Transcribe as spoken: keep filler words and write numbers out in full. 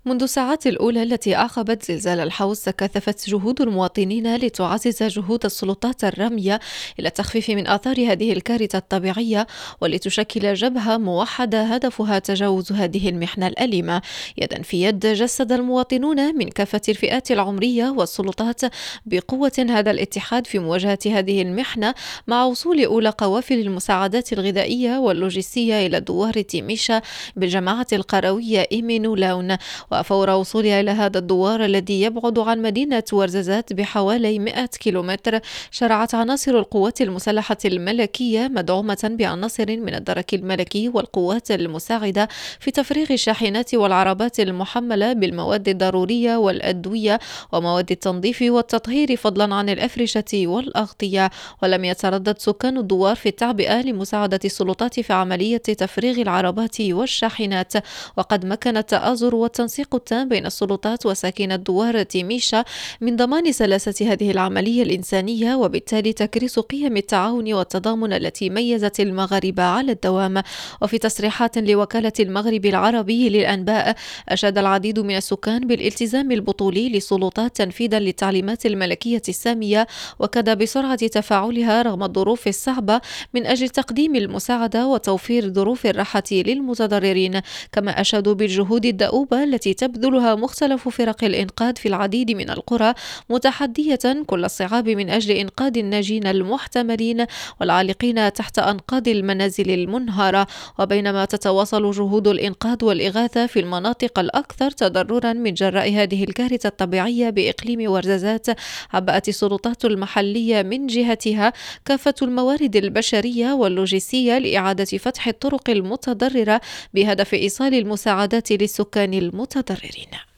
منذ الساعات الأولى التي أعقبت زلزال الحوز تكاثفت جهود المواطنين لتعزز جهود السلطات الرامية إلى التخفيف من آثار هذه الكارثة الطبيعية، ولتشكل جبهة موحدة هدفها تجاوز هذه المحنة الأليمة. يدا في يد جسد المواطنون من كافة الفئات العمرية والسلطات بقوة هذا الاتحاد في مواجهة هذه المحنة، مع وصول أولى قوافل المساعدات الغذائية واللوجستية إلى دوار تيميشا بالجماعة القروية إيمينو لاون. وفور وصولها إلى هذا الدوار الذي يبعد عن مدينة ورزازات بحوالي مئة كيلومتر، شرعت عناصر القوات المسلحة الملكية مدعومة بعناصر من الدرك الملكي والقوات المساعدة في تفريغ الشاحنات والعربات المحملة بالمواد الضرورية والأدوية ومواد التنظيف والتطهير، فضلا عن الأفرشة والأغطية. ولم يتردد سكان الدوار في التعبئة لمساعدة السلطات في عملية تفريغ العربات والشاحنات، وقد مكن التآزر والتنسيق التام بين السلطات وساكن الدوار تيميشا من ضمان سلاسة هذه العملية الإنسانية، وبالتالي تكريس قيم التعاون والتضامن التي ميزت المغاربة على الدوام. وفي تصريحات لوكالة المغرب العربي للأنباء، أشاد العديد من السكان بالالتزام البطولي للسلطات تنفيذا للتعليمات الملكية السامية، وكاد بسرعة تفاعلها رغم الظروف الصعبة من أجل تقديم المساعدة وتوفير ظروف الراحة للمتضررين. كما أشادوا بالجهود الدؤوبة التي تبذلها مختلف فرق الإنقاذ في العديد من القرى، متحدية كل الصعاب من أجل إنقاذ الناجين المحتملين والعالقين تحت أنقاض المنازل المنهارة. وبينما تتواصل جهود الإنقاذ والإغاثة في المناطق الأكثر تضررا من جراء هذه الكارثة الطبيعية بإقليم ورزازات، عبأت السلطات المحلية من جهتها كافة الموارد البشرية واللوجستية لإعادة فتح الطرق المتضررة بهدف إيصال المساعدات للسكان المتضررين.